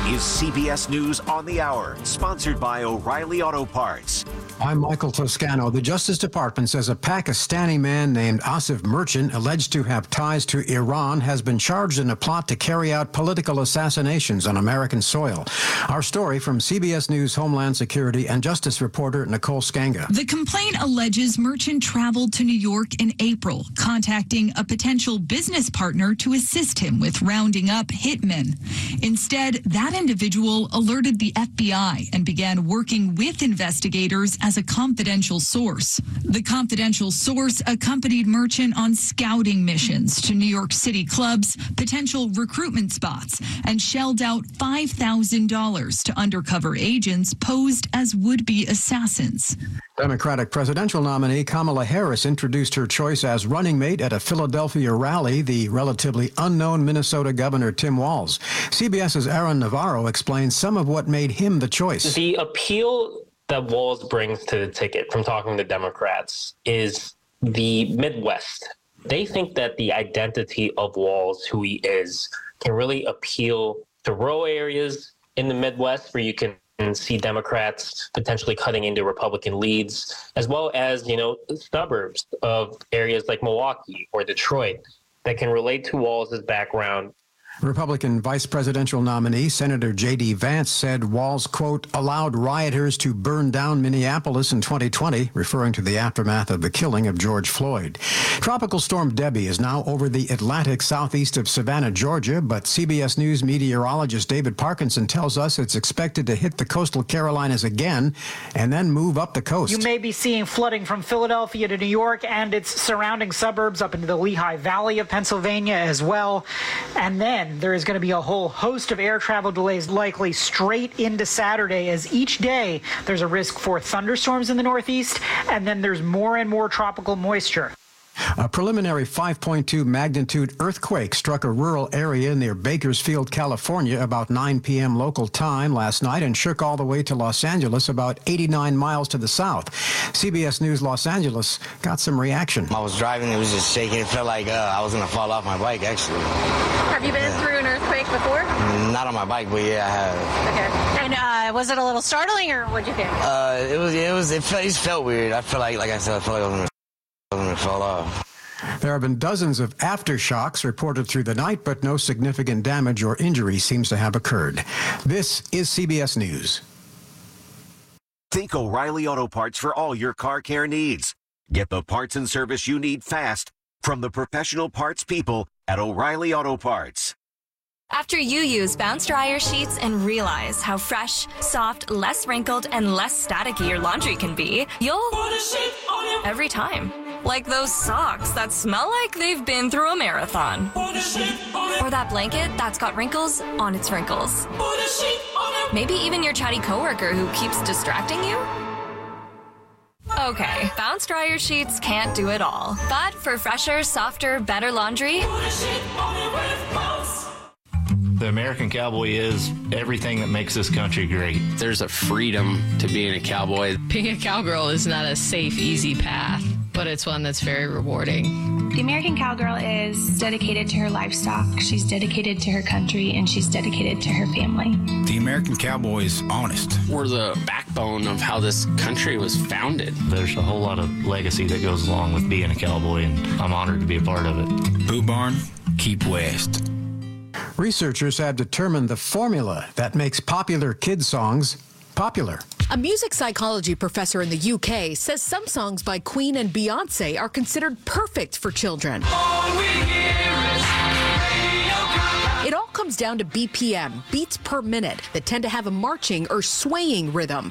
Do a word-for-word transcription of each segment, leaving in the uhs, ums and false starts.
is C B S News on the Hour, sponsored by O'Reilly Auto Parts. I'm Michael Toscano. The Justice Department says a Pakistani man named Asif Merchant, alleged to have ties to Iran, has been charged in a plot to carry out political assassinations on American soil. Our story from C B S News Homeland Security and Justice reporter Nicole Skanga. The complaint alleges Merchant traveled to New York in April, contacting a potential business partner to assist him with rounding up hitmen. Instead, that individual alerted the F B I and began working with investigators as a confidential source. The confidential source accompanied Merchant on scouting missions to New York City clubs, potential recruitment spots, and shelled out five thousand dollars to undercover agents posed as would-be assassins. Democratic presidential nominee Kamala Harris introduced her choice as running mate at a Philadelphia rally, the relatively unknown Minnesota Governor Tim Walz. CBS's Aaron Navarro explains some of what made him the choice. The appeal that Walz brings to the ticket from talking to Democrats is the Midwest. They think that the identity of Walz, who he is, can really appeal to rural areas in the Midwest where you can see Democrats potentially cutting into Republican leads, as well as, you know, suburbs of areas like Milwaukee or Detroit that can relate to Walz's background. Republican vice presidential nominee Senator J D Vance said Walz, quote, allowed rioters to burn down Minneapolis in twenty twenty, referring to the aftermath of the killing of George Floyd. Tropical storm Debbie is now over the Atlantic southeast of Savannah, Georgia, but C B S News meteorologist David Parkinson tells us it's expected to hit the coastal Carolinas again and then move up the coast. You may be seeing flooding from Philadelphia to New York and its surrounding suburbs up into the Lehigh Valley of Pennsylvania as well. And then there is going to be a whole host of air travel delays likely straight into Saturday, as each day there's a risk for thunderstorms in the Northeast, and then there's more and more tropical moisture. A preliminary five point two magnitude earthquake struck a rural area near Bakersfield, California, about nine p.m. local time last night and shook all the way to Los Angeles, about eighty-nine miles to the south. C B S News Los Angeles got some reaction. I was driving, it was just shaking. It felt like uh, I was going to fall off my bike, actually. Have you been yeah. through an earthquake before? Not on my bike, but yeah, I have. Okay. And uh, was it a little startling, or what'd you think? Uh, it was, it was, it felt, it felt weird. I felt like, like I said, I felt like I was going to fall off. There have been dozens of aftershocks reported through the night, but no significant damage or injury seems to have occurred. This is C B S News. Think O'Reilly Auto Parts for all your car care needs. Get the parts and service you need fast from the professional parts people at O'Reilly Auto Parts. After you use Bounce Dryer Sheets and realize how fresh, soft, less wrinkled, and less staticky your laundry can be, you'll every time. Like those socks that smell like they've been through a marathon. Or that blanket that's got wrinkles on its wrinkles. Maybe even your chatty coworker who keeps distracting you. Okay, Bounce Dryer Sheets can't do it all. But for fresher, softer, better laundry, the American cowboy is everything that makes this country great. There's a freedom to being a cowboy. Being a cowgirl is not a safe, easy path, but it's one that's very rewarding. The American cowgirl is dedicated to her livestock, she's dedicated to her country, and she's dedicated to her family. The American cowboy is honest. We're the backbone of how this country was founded. There's a whole lot of legacy that goes along with being a cowboy, and I'm honored to be a part of it. Boot Barn, keep west. Researchers have determined the formula that makes popular kid songs popular. A music psychology professor in the U K says some songs by Queen and Beyonce are considered perfect for children. It all comes down to B P M, beats per minute, that tend to have a marching or swaying rhythm.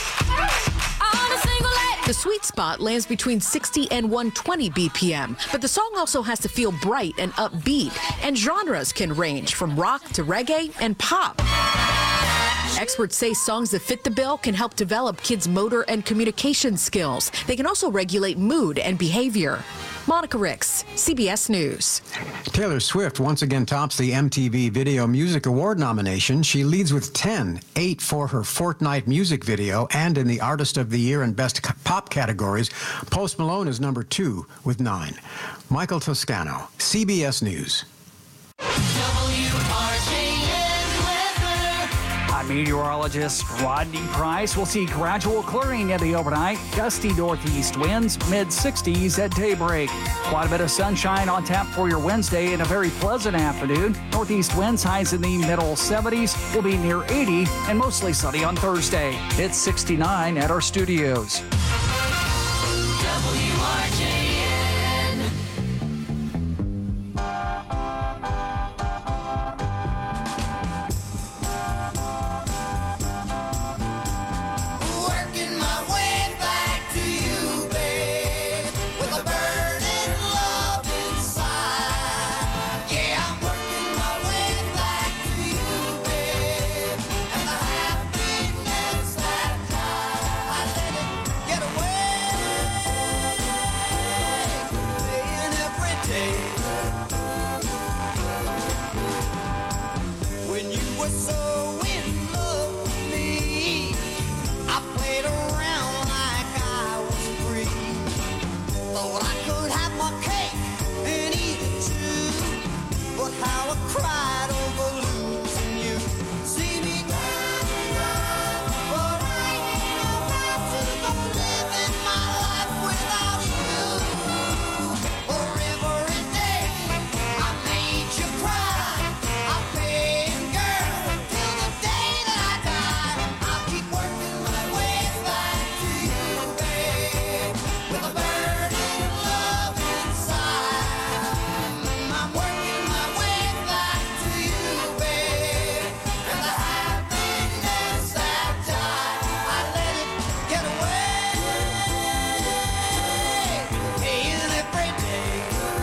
The sweet spot lands between sixty and one twenty B P M, but the song also has to feel bright and upbeat, and genres can range from rock to reggae and pop. Experts say songs that fit the bill can help develop kids' motor and communication skills. They can also regulate mood and behavior. Monica Ricks, C B S News. Taylor Swift once again tops the M T V Video Music Award nomination. She leads with ten, eight for her Fortnite music video, and in the Artist of the Year and Best Pop categories, Post Malone is number two with nine. Michael Toscano, C B S News. I'm meteorologist Rodney Price. We'll see gradual clearing in the overnight. Gusty northeast winds, mid sixties at daybreak. Quite a bit of sunshine on tap for your Wednesday and a very pleasant afternoon. Northeast winds, highs in the middle seventies, will be near eighty and mostly sunny on Thursday. It's sixty-nine at our studios. W R J N. Working my way back to you, babe, with a burning love inside. Yeah, I'm working my way back to you, babe, and the happiness that I let it get away. Playing every day. When you were so in love with me, I played around like I was free. Thought I could have my cake and eat it too. But how I cried over losing you. See me down and down, but I ain't about to go living my life without you. For every day I made you cry, I paid, girl, till the day that I die. I'll keep working my way back to you, babe, with a burning love inside. I'm working my way back to you, babe, and the happiness that died, I let it get away. Paying every day.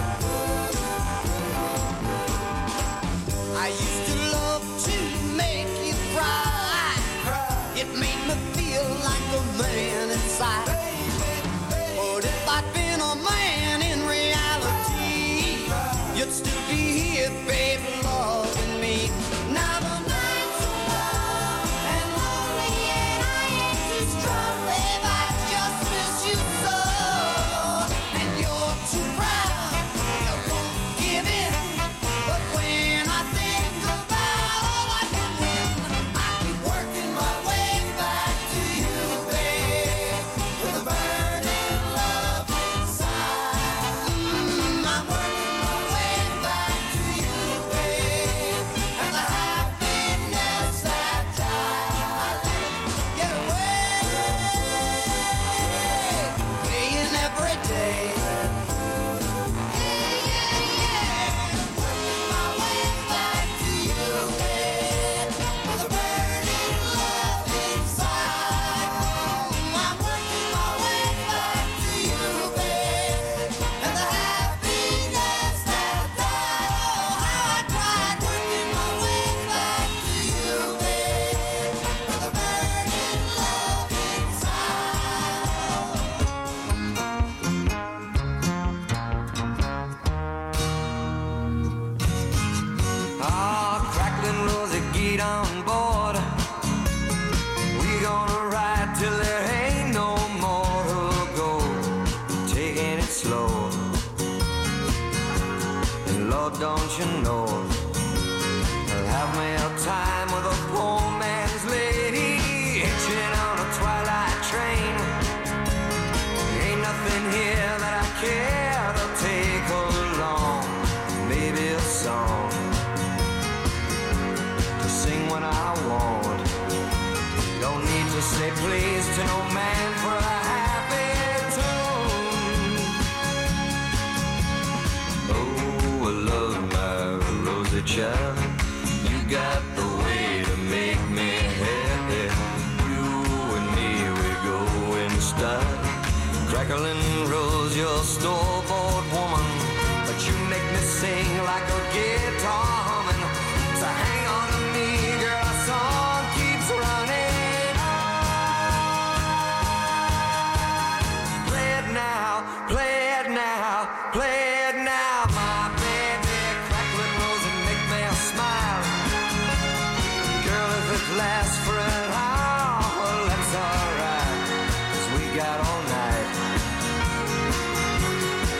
I used to love to make you cry. It made me feel like a man inside. But if I'd been a man in reality, you'd still be here, babe, loving me. Now the nights are long and lonely, and I ain't too strong, babe. I just miss you so. And you're too proud, you won't give in. But when I think about all I can win, I keep working my way back to you, babe, with a burning love inside. Mm, I'm working my way back to you, babe, and the happiness that died, I let it get away. Playing every day. Yeah, yeah, yeah. Working my way back to you, babe, with a burning love inside. I'm working my way back to you, babe, and the happiness that died. Oh, how I tried working my way back to you, babe, with a burning love Ah, crackling Rosie, get on board. We gonna ride till there ain't no more to go. Taking it slow. And Lord, don't you know, I'll have me a time with a poor man's lady, hitching on a twilight train. Ain't nothing here that I care to take along. Maybe a song to sing when I want. Don't need to say please to no man for a happy tune. Oh, I love my Rosie child. You got the way to make me happy. You and me, we go in style. Crackling Rose, you're store-bought woman, but you make me sing like a guitar humming. So hang on to me, girl, our song keeps running. Play it now, play it now, play it now, my baby. Crackling Rose and make me smile. Girl, if it lasts for an hour, well, that's alright, 'cause we got all night.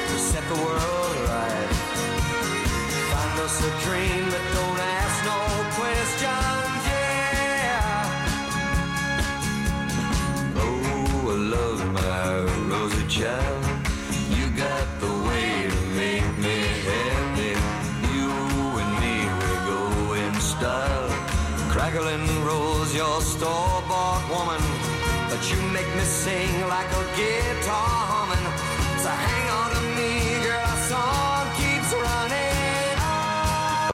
Jacqueline Rose, your store-bought woman, but you make me sing like a guitar humming. So hang on to me, girl, our song keeps running on.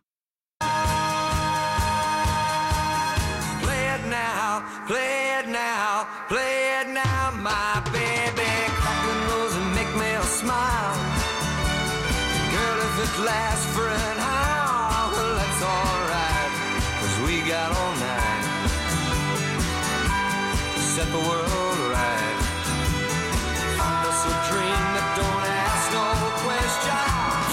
Play it now, play it now, play it now, my baby. Jacqueline Rose and make me a smile. Girl, if it lasts for an hour, well, that's alright, 'cause we got all night to set the world right. Find us a dream that don't ask no question.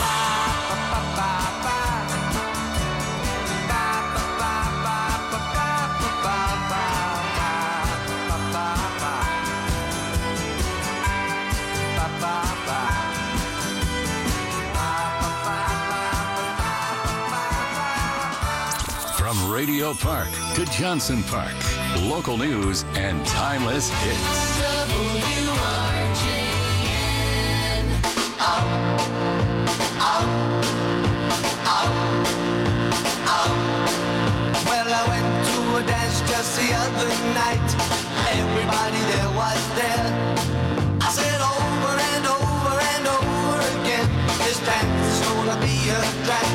From Radio Park to Johnson Park, local news and timeless hits. W R J N. Oh, oh, oh, oh. Well, I went to a dance just the other night. Everybody there was there. I said over and over and over again, this dance is gonna be a drag.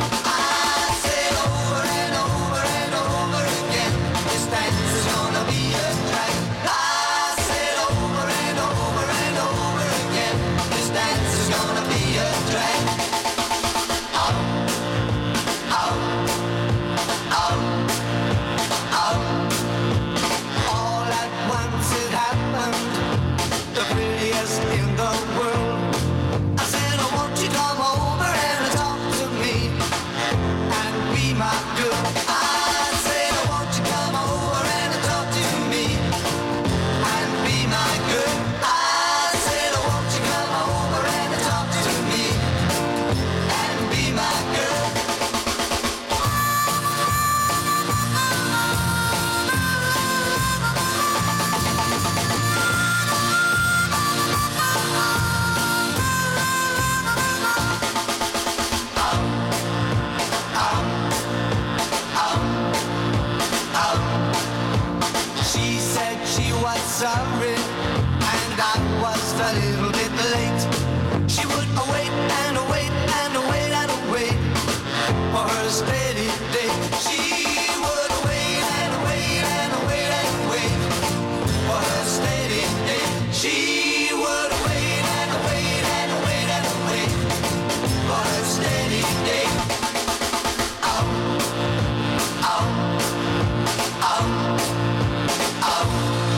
Sorry, and I was a little bit late. She would wait and wait and wait and wait for her steady date. She would wait and wait and wait and wait for her steady date. She would wait and wait and wait and wait for her steady date. Oh, oh, oh, oh.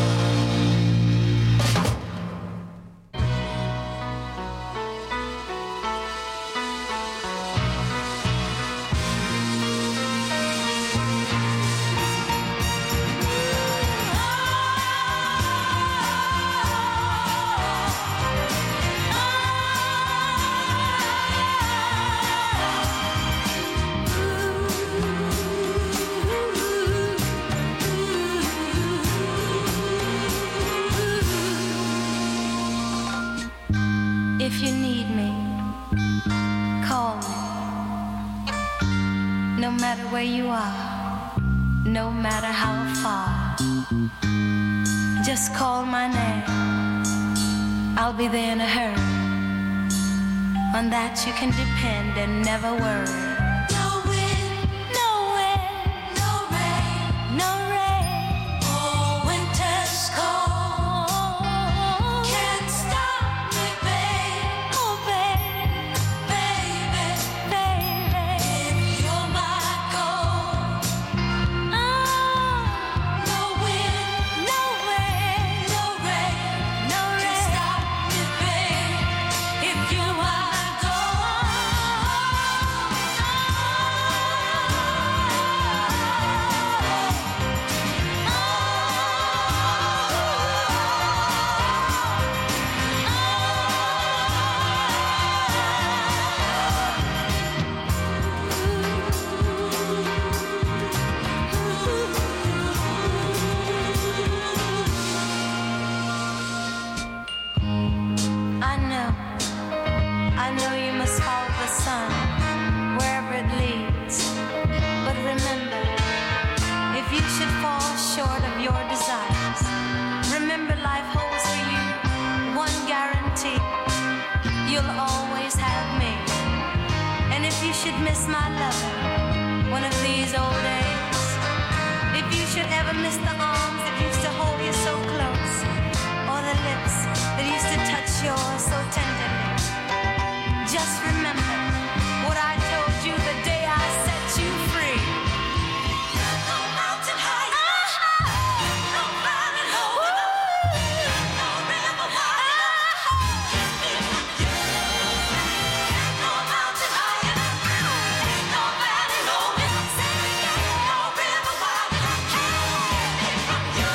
If you need me, call me. No matter where you are, no matter how far, just call my name. I'll be there in a hurry. On that you can depend and never worry. No wind, no wind, no rain, no rain. Oh, winter's cold. Can't stop me, babe. Oh, babe, baby, baby. If you're my gold. Oh, no wind, no wind, no rain, no rain. Can't stop me, babe. If you're my gold. miss my lover one of these old days. If you should ever miss the arms that used to hold you so close, or the lips that used to touch yours so tenderly, just remember what I told you the day I set you free. No mountain high enough, no mountain low enough, no river wide enough, keep me from you. Ain't no mountain high enough, ain't no valley low enough, say it again, no river wide enough, keep me from you.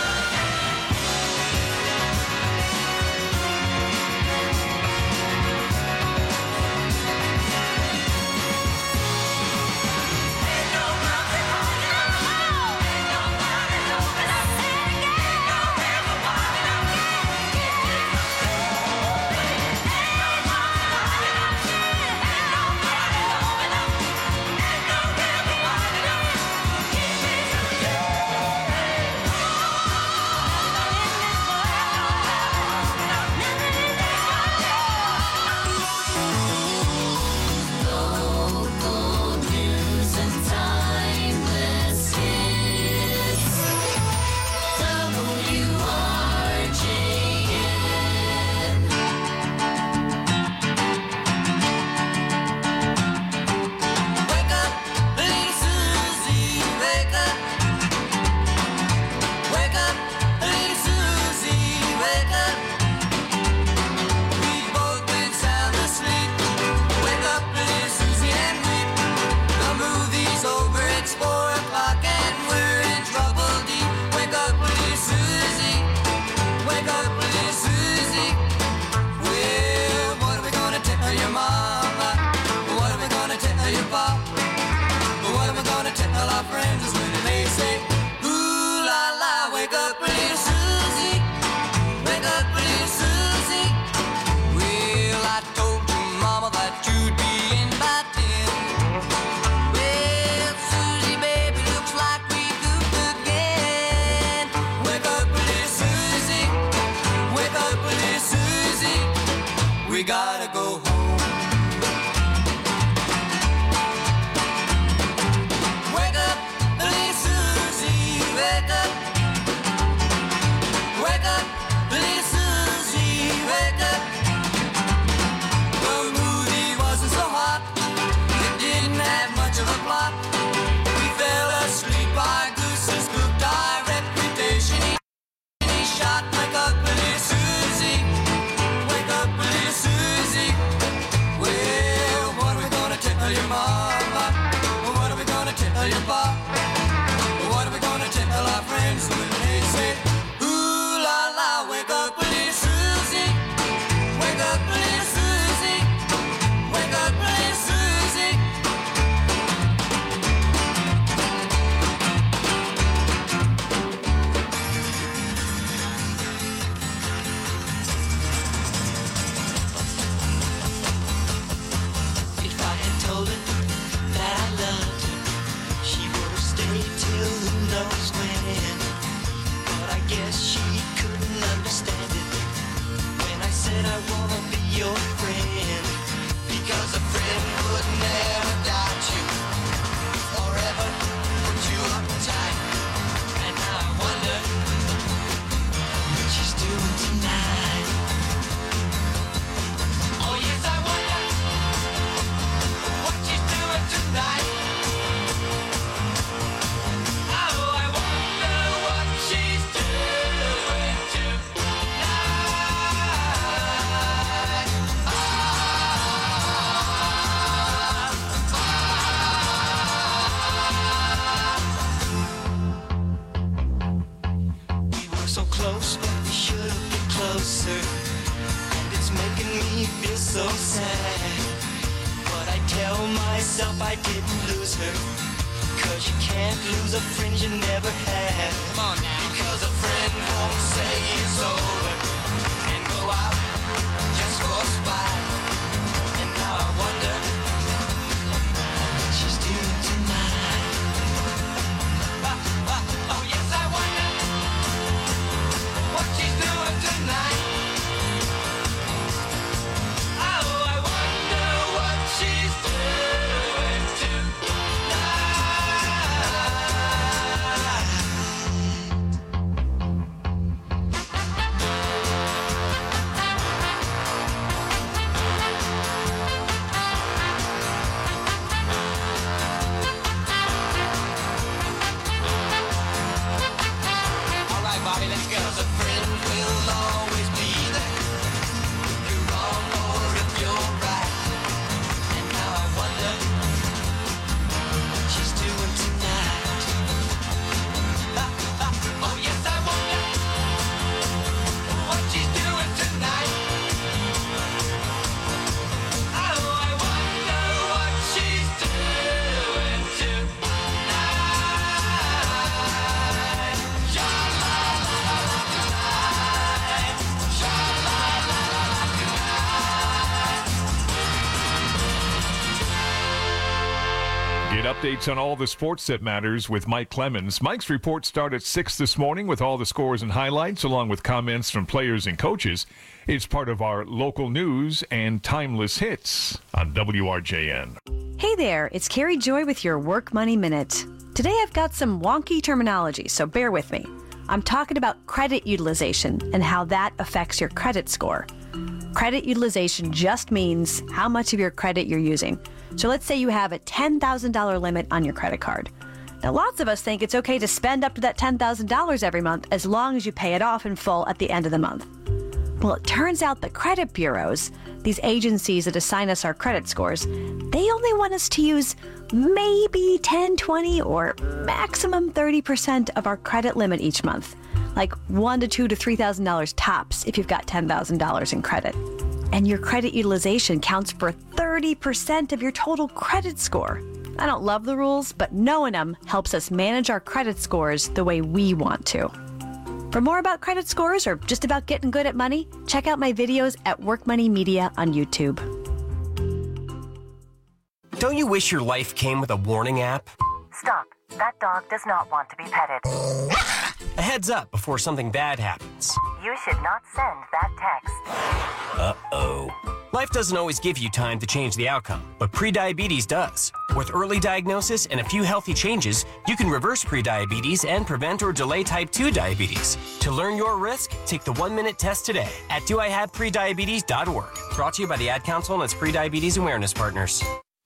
We gotta go home. Wake up, little Susie, wake up. Wake up, little Susie, wake up. The movie wasn't so hot, it didn't have much of a plot. We fell asleep, our gooses cooked our reputation. He shot, wake up, little Susie. Wake up, little Susie. Well, what are we gonna tell your mama? What are we gonna tell your pop? What are we gonna tell our friends when they say, ooh la la, wake up, little Susie. Wake up, little Susie. Wake up, little Susie. If I had told her that I loved her, she would have stayed till who knows when. But I guess she couldn't understand it when I said I wanna be your friend. Because a friend would never doubt you or ever put you uptight. And now I wonder what she's doing tonight. Oh yes, I wonder what she's doing tonight. Oh, I wonder what she's doing tonight. We were so close, but we should have been closer. And it's making me feel so sad. But I tell myself I didn't lose her. Cause you can't lose a friend you never had. Come on now. Because a friend won't say it's over and go out just for a spite. And now I wonder what she's doing tonight. Ah, ah, oh yes, I wonder what she's doing tonight. Oh, I wonder what she's doing updates on all the sports that matters with Mike Clemens. Mike's reports start at six this morning with all the scores and highlights, along with comments from players and coaches. It's part of our local news and timeless hits on W R J N. Hey there, it's Carrie Joy with your Work Money Minute. Today I've got some wonky terminology, so bear with me. I'm talking about credit utilization and how that affects your credit score. Credit utilization just means how much of your credit you're using. So let's say you have a ten thousand dollars limit on your credit card. Now, lots of us think it's okay to spend up to that ten thousand dollars every month as long as you pay it off in full at the end of the month. Well, it turns out the credit bureaus, these agencies that assign us our credit scores, they only want us to use maybe ten, twenty, or maximum thirty percent of our credit limit each month. Like one to two to three thousand dollars tops if you've got ten thousand dollars in credit. And your credit utilization counts for thirty percent of your total credit score. I don't love the rules, but knowing them helps us manage our credit scores the way we want to. For more about credit scores or just about getting good at money, check out my videos at Work Money Media on YouTube. Don't you wish your life came with a warning app? Stop. That dog does not want to be petted. A heads up before something bad happens. You should not send that text. Uh-oh. Life doesn't always give you time to change the outcome, but prediabetes does. With early diagnosis and a few healthy changes, you can reverse prediabetes and prevent or delay type two diabetes. To learn your risk, take the one-minute test today at do I have prediabetes dot org. Brought to you by the Ad Council and its Prediabetes Awareness Partners.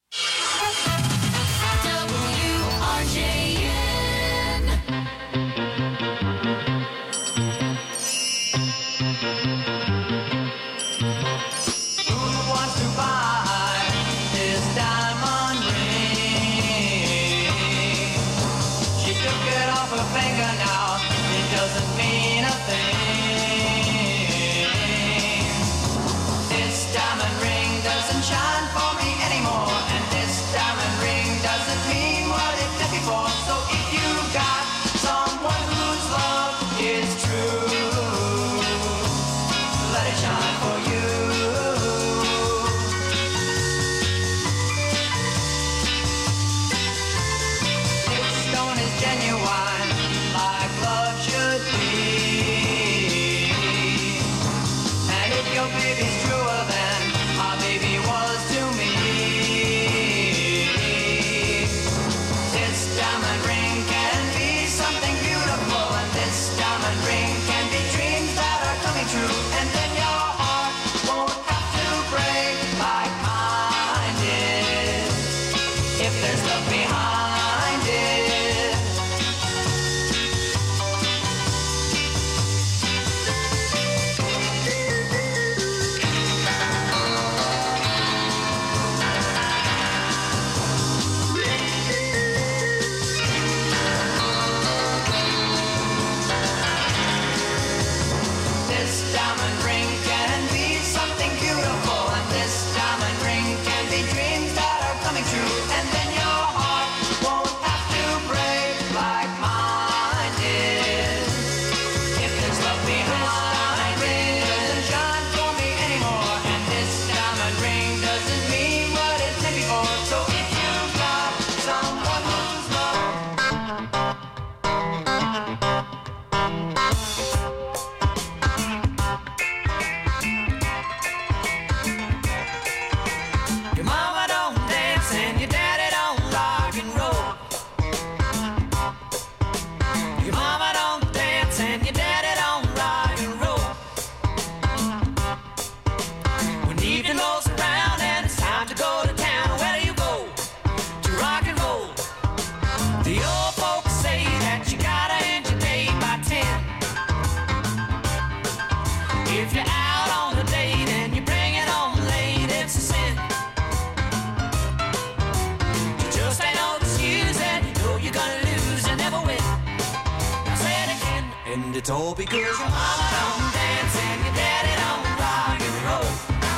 It's all because your mama don't dance and your daddy don't rock and roll.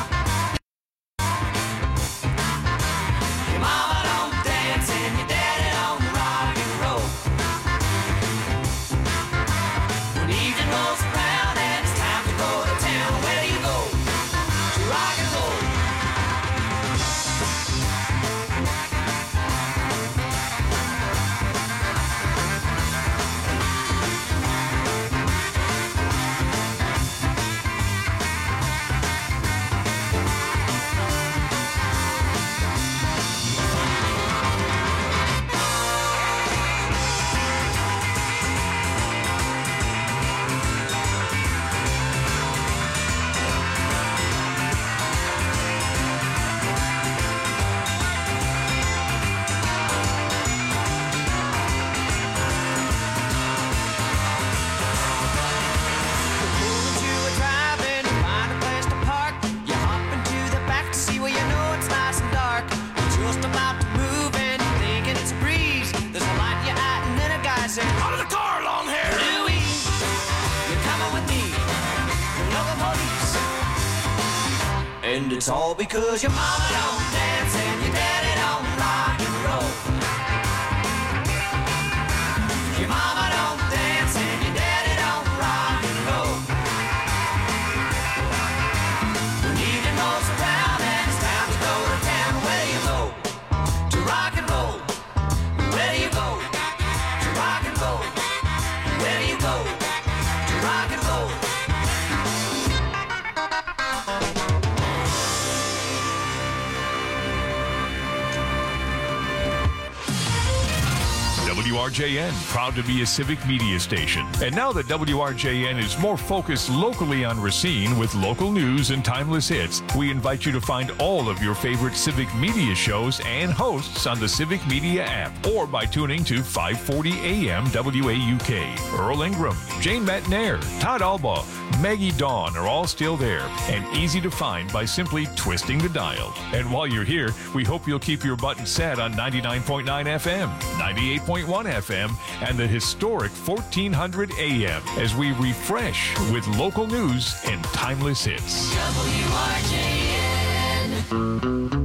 Your mama don't dance and your daddy don't rock and roll. When evening rolls around and it's time to go to town, where do you go to rock and roll? It's all because your mama don't dance and your daddy don't rock and roll. Your mama don't dance and your daddy don't rock and roll. When evening rolls around and it's time to go to town, where do you go? To rock and roll. Where do you go? To rock and roll. Where do you go? To rock and roll. W R J N, proud to be a civic media station. And now that W R J N is more focused locally on Racine with local news and timeless hits, we invite you to find all of your favorite civic media shows and hosts on the Civic Media app or by tuning to five forty A M W A U K. Earl Ingram, Jane Matnair, Todd Alba, Maggie Dawn are all still there and easy to find by simply twisting the dial. And while you're here, we hope you'll keep your button set on ninety-nine point nine F M, ninety-eight point one F M, and the historic fourteen hundred A M as we refresh with local news and timeless hits. W R J N.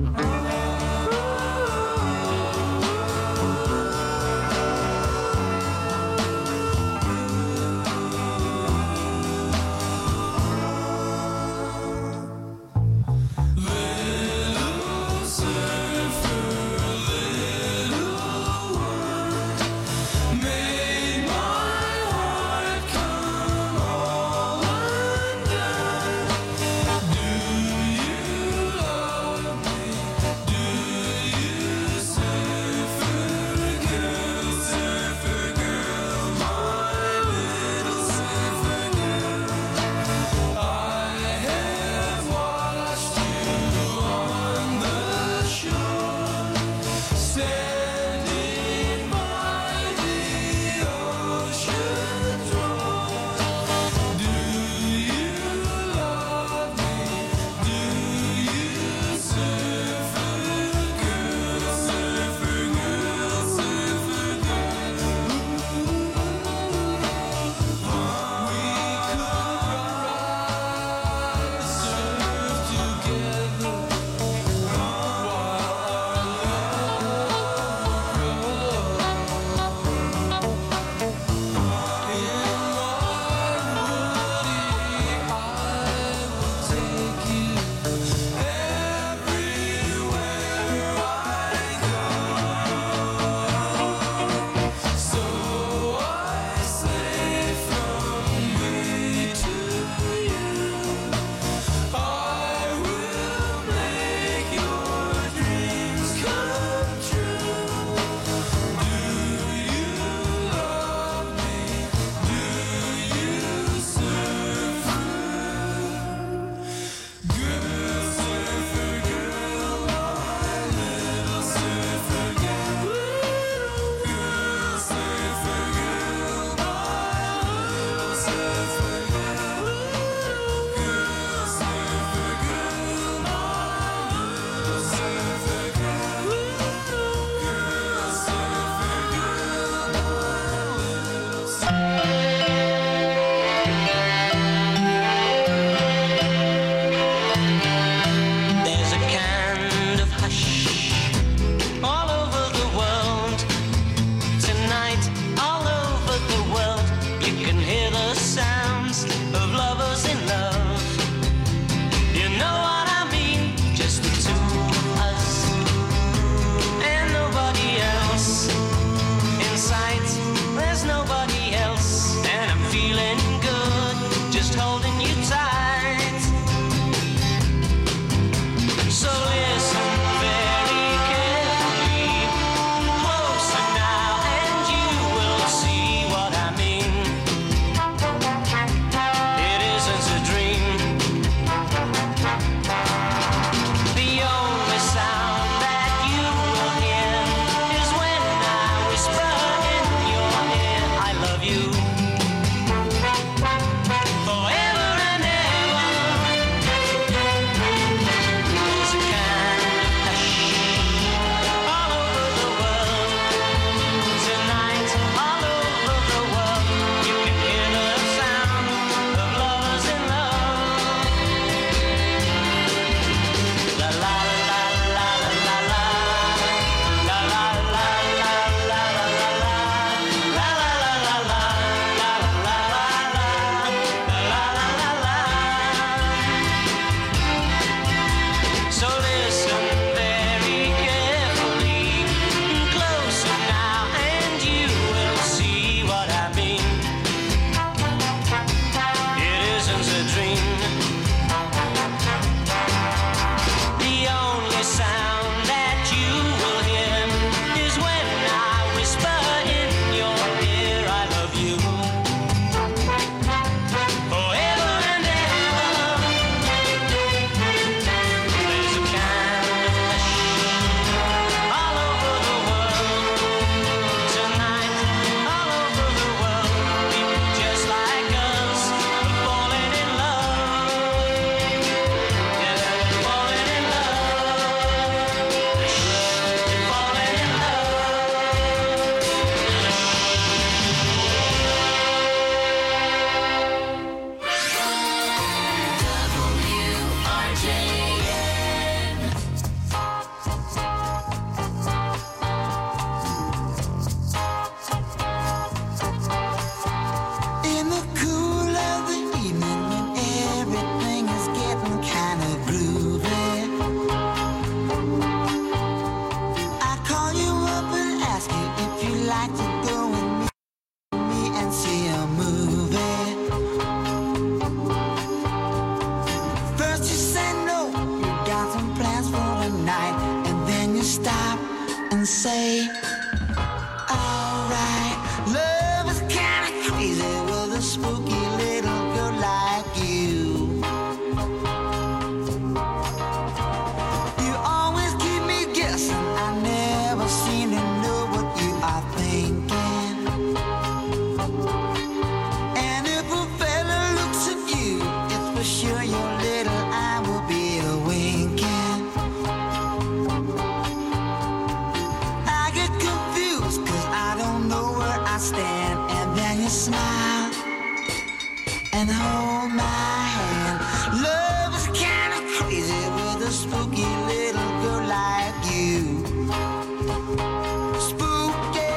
me smile and hold my hand. Love is kind of crazy with a spooky little girl like you. Spooky.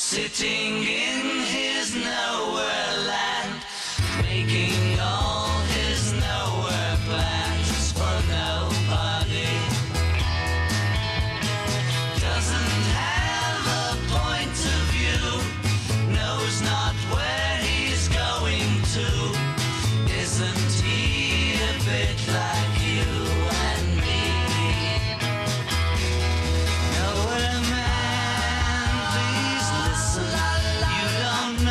sitting in his nowhere land, making all his nowhere plans for nobody. Doesn't have a point of view, knows not where he's going to. Isn't he a bit like you and me? Nowhere man, please listen. You don't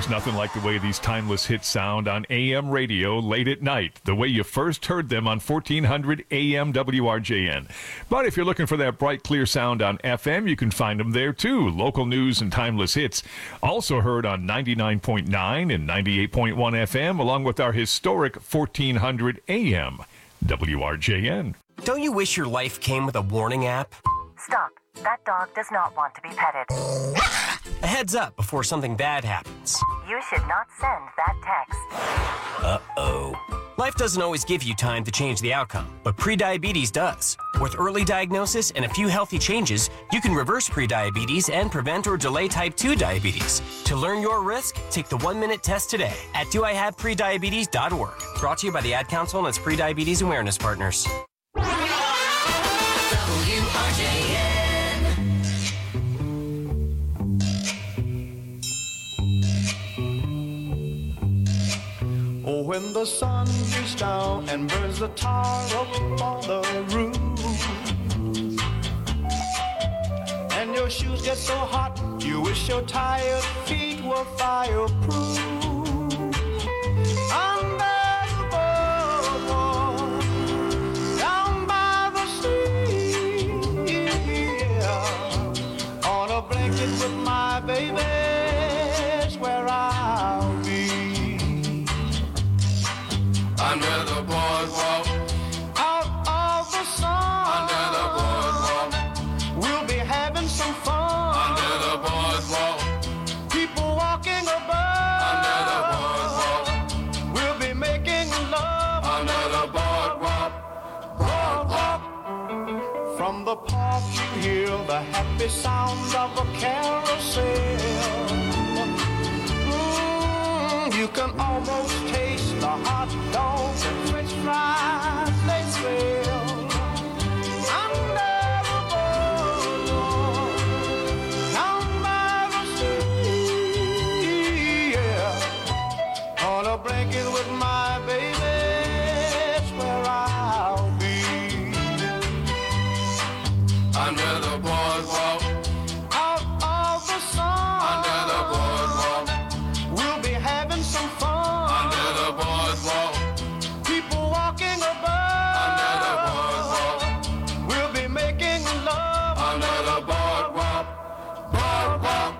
There's nothing like the way these timeless hits sound on A M radio late at night, the way you first heard them on fourteen hundred A M W R J N. But if you're looking for that bright, clear sound on F M, you can find them there too. Local news and timeless hits. Also heard on ninety-nine point nine and ninety-eight point one F M, along with our historic fourteen hundred A M W R J N. Don't you wish your life came with a warning app? Stop. That dog does not want to be petted. A heads up before something bad happens. You should not send that text. Uh-oh. Life doesn't always give you time to change the outcome, but prediabetes does. With early diagnosis and a few healthy changes, you can reverse prediabetes and prevent or delay type two diabetes. To learn your risk, take the one-minute test today at do I have prediabetes dot org. Brought to you by the Ad Council and its Prediabetes Awareness Partners. W R J N. Oh, when the sun beats down and burns the tar up on the roof, and your shoes get so hot, you wish your tired feet were fireproof. Under the boardwalk, down by the sea, yeah, on a blanket with my baby's where I'll be. Under the boardwalk, out of the sun. Under the boardwalk, we'll be having some fun. Under the boardwalk, people walking above. Under the boardwalk, we'll be making love. Under the boardwalk, boardwalk. From the park you hear the happy sounds of a carousel. Mm, you can almost taste the hot dogs and french fries they sell. Under the boardwalk, down by the sea, yeah, on a blanket with my baby, that's where I'll be. Under the boardwalk, out of the sun. Under the boardwalk, we'll be having some fun. Under the boardwalk, people walking above. Under the boardwalk, we'll be making love. Under the boardwalk, boardwalk.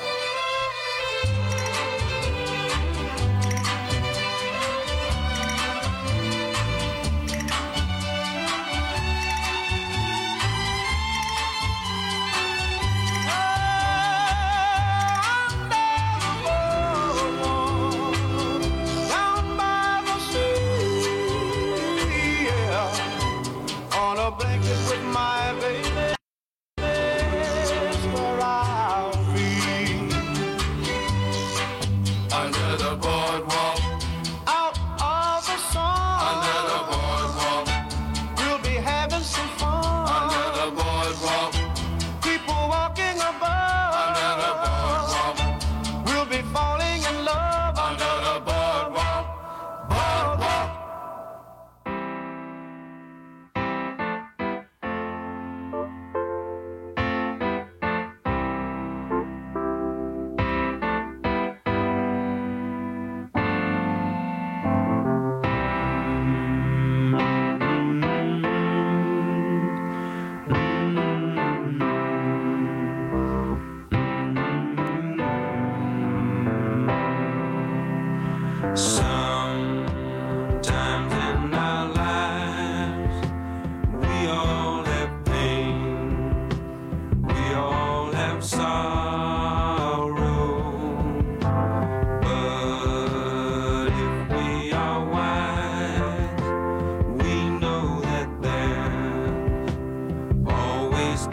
Down by the sea, yeah, on a blanket with my baby, that's where I'll be. Under the boardwalk, out of the sun. Under the boardwalk, we'll be having some fun. Under the boardwalk, people walking above. Under the boardwalk, we'll be falling in love. Under the boardwalk, boardwalk. Sometimes in our lives, we all have pain, we all have sorrow. But if we are wise, we know that there's always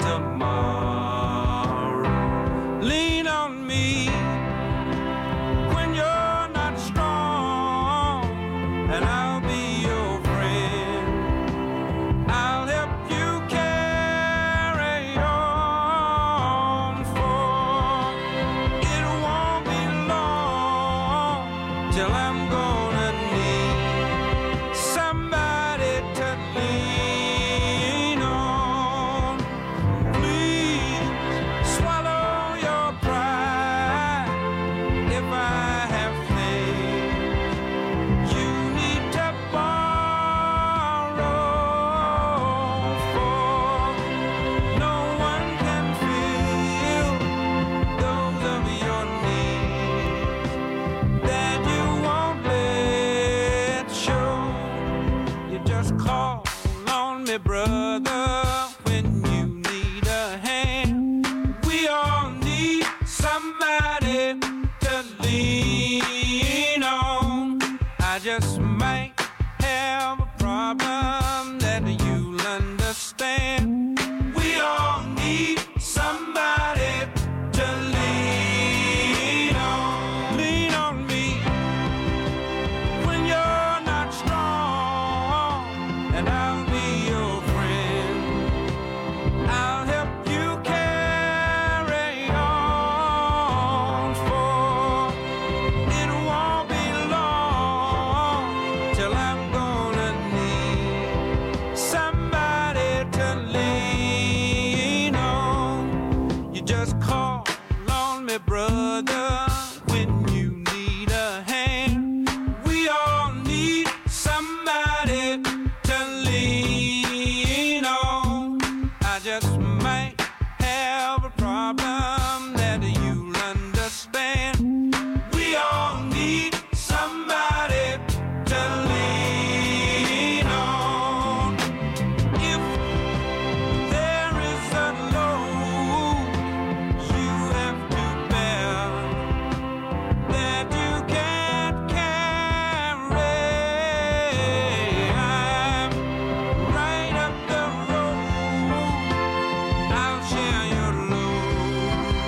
tomorrow. Lean on me when you're not strong, and I'll be your friend. I'll help you carry on, for it won't be long till I'm gonna need somebody to lean on. Please might have a problem that you'll understand. We all need somebody to lean on. If there is a load you have to bear that you can't carry, I'm right up the road. I'll share your load.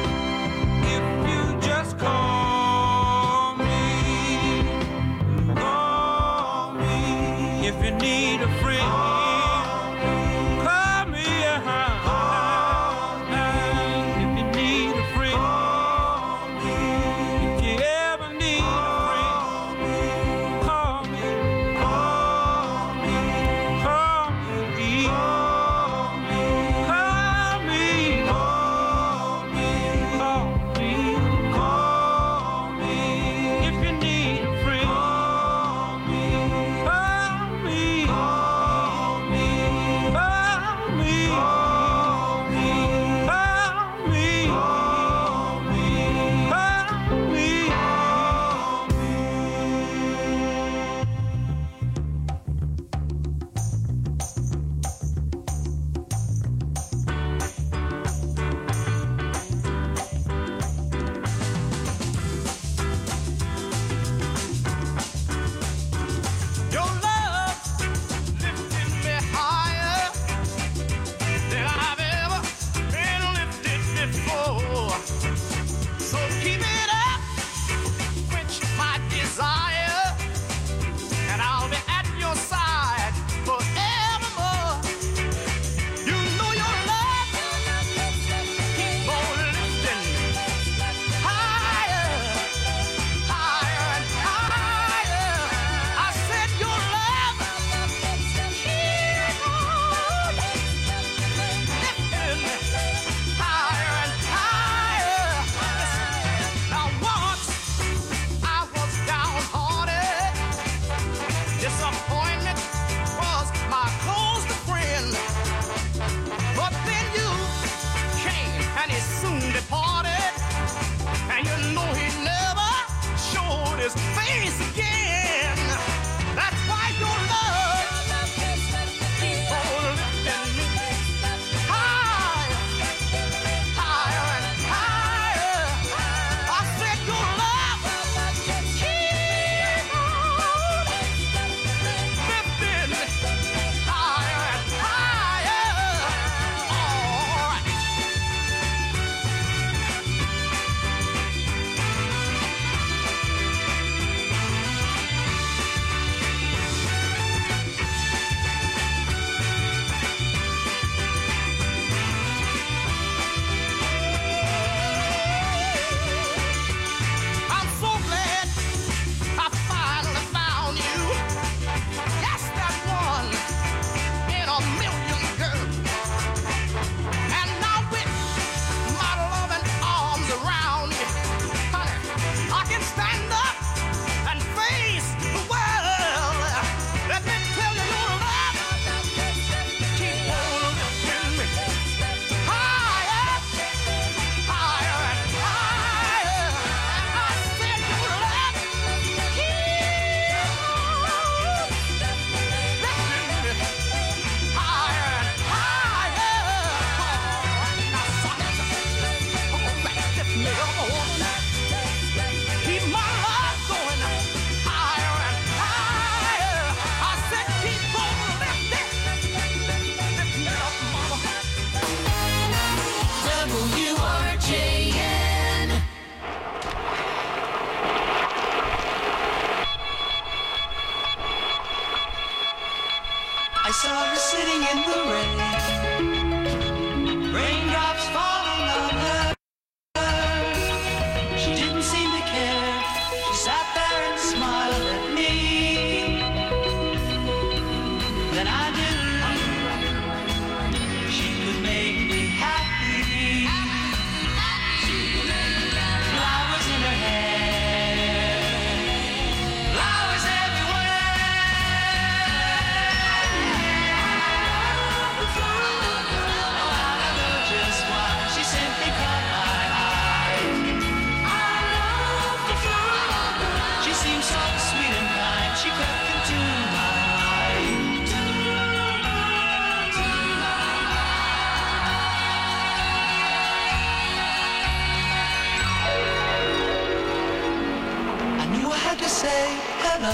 say hello.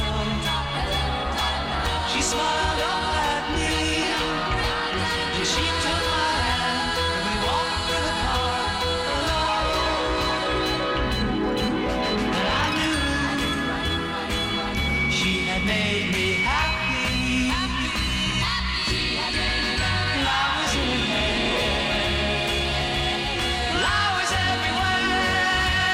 She smiled up at me, and she took my hand, and we walked through the park alone. And I knew she had made me happy. Flowers in her hair, flowers everywhere.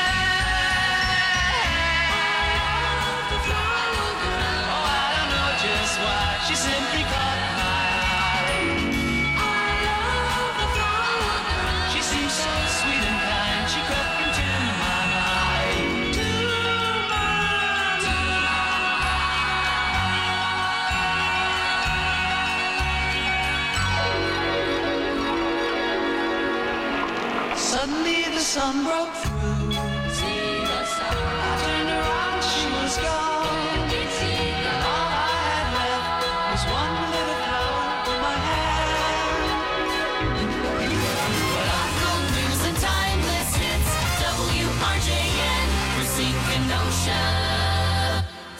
Oh, I don't know just why, she simply caught my eye. She seemed so sweet and kind, she crept into my mind. Suddenly the sun broke through. I turned around, she was gone. And all I had left was one little flower in my hand. Local news and timeless hits. W R J N, we're sinking ocean.